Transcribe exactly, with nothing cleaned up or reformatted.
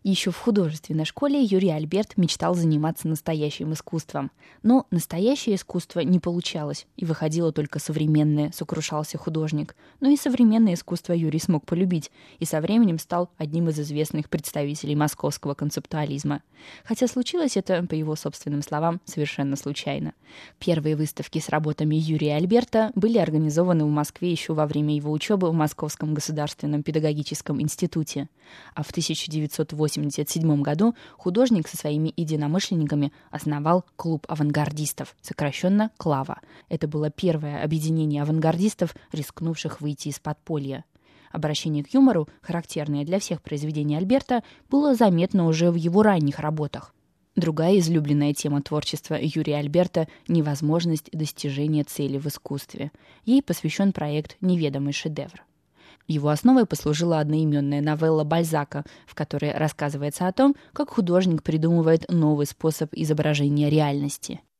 Еще в художественной школе Юрий Альберт мечтал заниматься настоящим искусством. Но настоящее искусство не получалось, и выходило только современное, сокрушался художник. Но и современное искусство Юрий смог полюбить, и со временем стал одним из известных представителей московского концептуализма. Хотя случилось это, по его собственным словам, совершенно случайно. Первые выставки с работами Юрия Альберта были организованы в Москве еще во время его учебы в Московском государственном педагогическом институте. А в тысяча девятьсот восемьдесят седьмом году художник со своими единомышленниками основал клуб авангардистов, сокращенно «Клава». Это было первое объединение авангардистов, рискнувших выйти из подполья. Обращение к юмору, характерное для всех произведений Альберта, было заметно уже в его ранних работах. Другая излюбленная тема творчества Юрия Альберта – невозможность достижения цели в искусстве. Ей посвящен проект «Неведомый шедевр». Его основой послужила одноименная новелла Бальзака, в которой рассказывается о том, как художник придумывает новый способ изображения реальности.